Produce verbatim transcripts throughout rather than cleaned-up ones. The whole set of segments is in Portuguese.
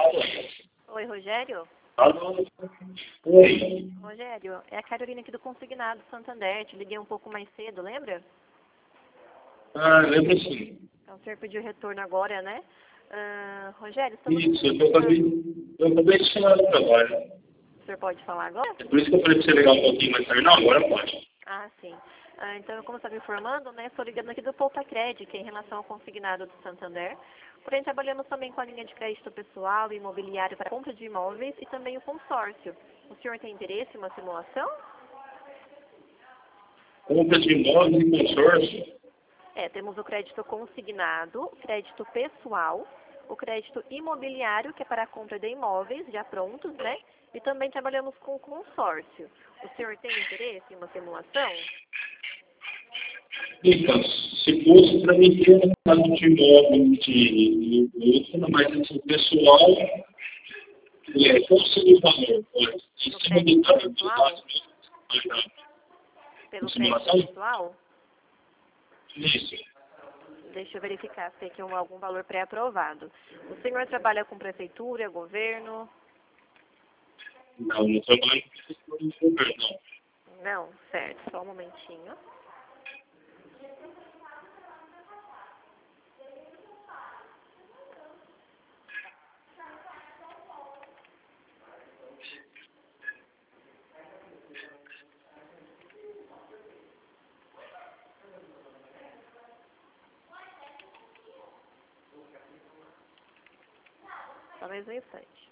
Oi, Rogério? Alô? Oi. Rogério, é a Carolina aqui do Consignado Santander. Te liguei um pouco mais cedo, lembra? Ah, lembro sim. Então, o senhor pediu retorno agora, né? Ah, Rogério, estamos... Isso, eu acabei, eu acabei de chegar no trabalho. O senhor pode falar agora? É por isso que eu falei pra você ligar um pouquinho mais tarde. Não, agora pode. Ah, sim. Ah, então, como estava informando, né, estou ligando aqui do Poupa Crédito, que é em relação ao consignado do Santander. Porém, trabalhamos também com a linha de crédito pessoal e imobiliário para compra de imóveis e também o consórcio. O senhor tem interesse em uma simulação? Compra de imóveis e consórcio. É, temos o crédito consignado, o crédito pessoal, o crédito imobiliário, que é para a compra de imóveis já prontos, né? E também trabalhamos com o consórcio. O senhor tem interesse em uma simulação? Então, se fosse para mim ter um caso de imóvel de outro, mas assim, pessoal, é, qual seria o valor? Pode. Em No cima crédito do caso do pessoal? gasto mesmo. Pelo crédito Simulação? pessoal? Isso. Deixa eu verificar se tem aqui um- algum valor pré-aprovado. O senhor trabalha com prefeitura, governo? Não, não trabalho com governo, não. Não, certo. Só um momentinho. Só mais um instante.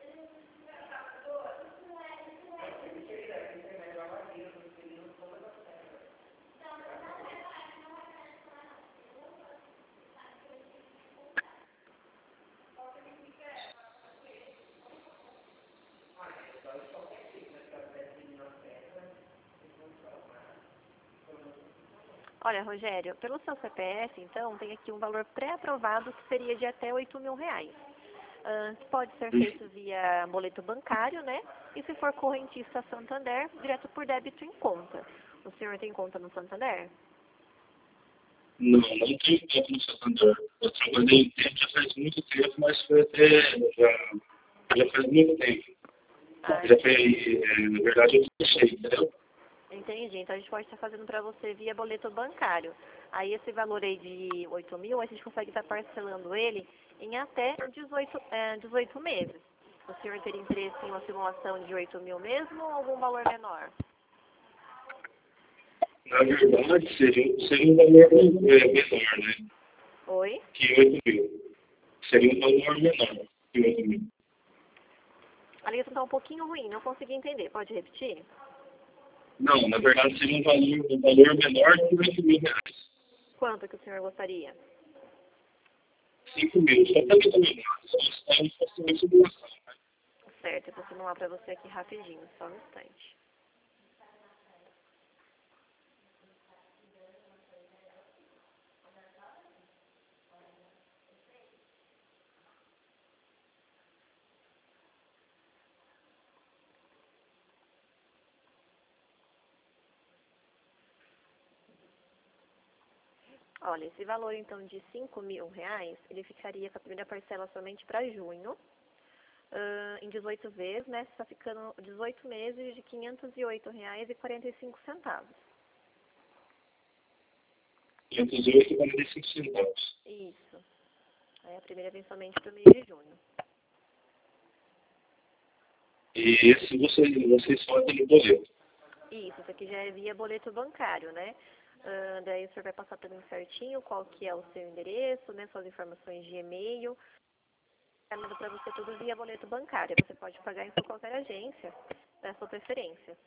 Olha, Rogério, pelo seu C P F, então, tem aqui um valor pré-aprovado que seria de até oito mil reais. Ah, que pode ser feito via boleto bancário, né? E se for correntista Santander, direto por débito em conta. O senhor tem conta no Santander? Não, não tenho tempo no Santander. Eu trabalhei em tempo já faz muito tempo, mas foi até. Já, já faz muito tempo. Ah, Já foi, é, na verdade, eu fechei, entendeu? entendi. Então a gente pode estar fazendo para você via boleto bancário. Aí esse valor aí de oito mil, a gente consegue estar parcelando ele em até dezoito, é, dezoito meses. O senhor teria interesse em uma simulação de oito mil mesmo ou algum valor menor? Na verdade, seria, seria um valor é, menor, né? Oi? Que oito mil. Seria um valor menor que oito mil. A ligação está um pouquinho ruim, não consegui entender. Pode repetir? Não, na verdade, seria um valor, um valor menor que oito mil reais. Quanto que o senhor gostaria? Cinco mil. Só para mim também. Só está em fazer uma simulação. Certo, eu vou simular para você aqui rapidinho, só um instante. Olha, esse valor então de cinco mil reais, ele ficaria com a primeira parcela somente para junho, ah, em dezoito vezes, né? Está ficando dezoito meses de quinhentos e oito reais e quarenta e cinco centavos. quinhentos e oito e quarenta e cinco centavos. Isso. Aí a primeira vem somente para o mês de junho. E esse você, vocês fazem no boleto. Isso, isso aqui já é via boleto bancário, né? Ah, daí o senhor vai passar para mim certinho qual que é o seu endereço, né? Suas informações de e-mail. Mando para você tudo via boleto bancário. Você pode pagar em qualquer agência, da sua preferência.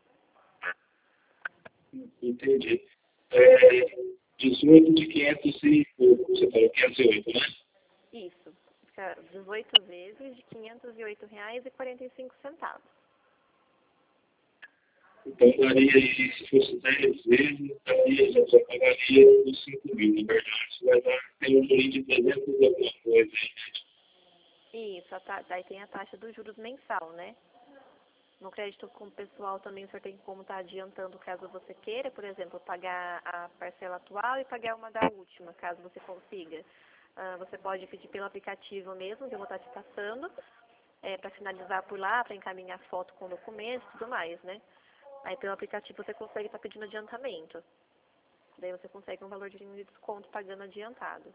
Entendi. É, dezoito de quinhentos e pouco, você falou quinhentos e oito, né? Isso. Fica dezoito vezes de quinhentos e oito reais e quarenta e cinco centavos. Então, daria aí, se fosse dez vezes, daria, já, já pagaria os cinco mil, na verdade. Vai dar, tem um juros de trezentos e alguma coisa aí. Isso, a ta- daí tem a taxa dos juros mensal, né? No crédito com o pessoal também o senhor tem como estar adiantando caso você queira, por exemplo, pagar a parcela atual e pagar uma da última, caso você consiga. Ah, você pode pedir pelo aplicativo mesmo, que eu vou estar te passando, é, para finalizar por lá, para encaminhar foto com documentos e tudo mais, né? Aí pelo aplicativo você consegue estar pedindo adiantamento. Daí você consegue um valor de desconto pagando adiantado.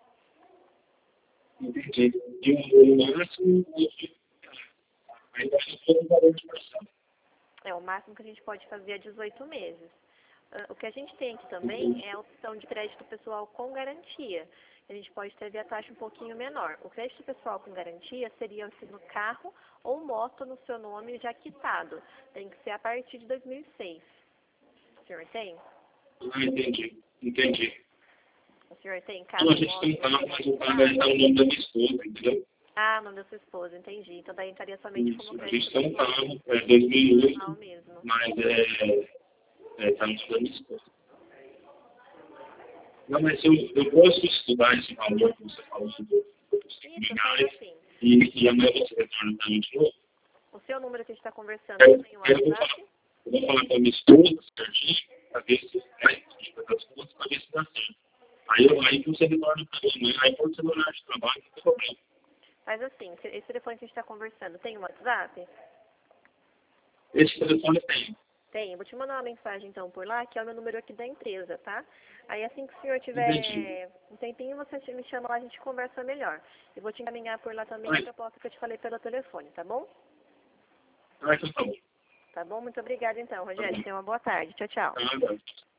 Entendi. E o máximo, aí vai ser o valor de parcela. É, o máximo que a gente pode fazer é dezoito meses. Uh, o que a gente tem aqui também é a opção de crédito pessoal com garantia. A gente pode ter a taxa um pouquinho menor. O crédito pessoal com garantia seria assim, no carro ou moto no seu nome já quitado. Tem que ser a partir de dois mil e seis. O senhor tem? Ah, entendi. Entendi. O senhor tem carro? Não, a gente tem carro, mas o carro está no nome da minha esposa, entendeu? Ah, nome da sua esposa, entendi. Então daí entraria somente Isso. como A crédito gente tem um pessoal. carro, é dois mil e oito, Não mesmo. mas é, é, tá no nome da minha esposa. Não, mas eu, eu posso estudar esse valor que você falou dos Isso, faz assim. e, e amanhã você retorna para mim de novo. O seu número que a gente está conversando Eu, tem o eu, vou WhatsApp? falar, eu vou falar com a minha esposa certinho, para ver se é, das contas, para ver se dá certo. Aí, eu, aí você retorna para mim, aí quando você no horário de trabalho, não tem problema. Faz assim, esse telefone que a gente está conversando tem o WhatsApp? Esse telefone tem. Tem, eu vou te mandar uma mensagem então por lá, que é o meu número aqui da empresa, tá? Aí assim que o senhor tiver Entendi. um tempinho, você me chama lá, a gente conversa melhor. Eu vou te encaminhar por lá também Ai. a proposta que eu te falei pelo telefone, tá bom? Ah, então tá bom. Tá bom? Muito obrigada então, Tá Rogério. bom. Tenha uma boa tarde. Tchau, tchau. Tá, tá.